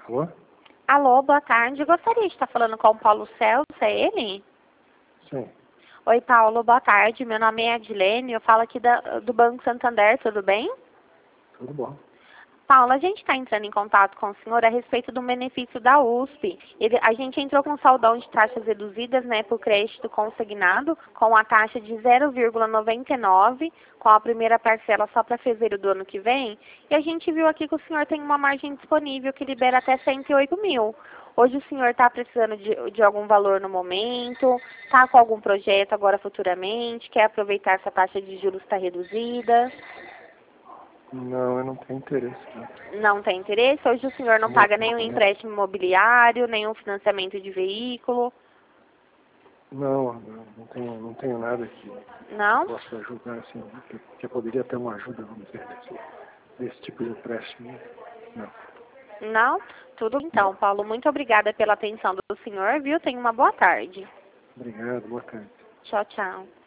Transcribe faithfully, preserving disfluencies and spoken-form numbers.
Alô? Alô, boa tarde. Gostaria de estar falando com o Paulo Celso, é ele? Sim. Oi, Paulo, boa tarde. Meu nome é Adilene, eu falo aqui da, do Banco Santander, tudo bem? Tudo bom. Paulo, a gente está entrando em contato com o senhor a respeito do benefício da U S P. Ele, a gente entrou com saldão de taxas reduzidas, né, por crédito consignado, com a taxa de zero vírgula noventa e nove, com a primeira parcela só para fevereiro do ano que vem. E a gente viu aqui que o senhor tem uma margem disponível que libera até cento e oito mil. Hoje o senhor está precisando de, de algum valor no momento, está com algum projeto agora futuramente, quer aproveitar essa taxa de juros está reduzida? Não, eu não tenho interesse. Não. Não tem interesse? Hoje o senhor não Não, paga nenhum não. empréstimo imobiliário, nenhum financiamento de veículo? Não, não, não tenho, não tenho nada que Não? possa ajudar, assim, que, que eu poderia ter uma ajuda, vamos dizer, desse, desse tipo de empréstimo. Não. Não? Tudo então, Paulo. Muito obrigada pela atenção do senhor, viu? Tenha uma boa tarde. Obrigado, boa tarde. Tchau, tchau.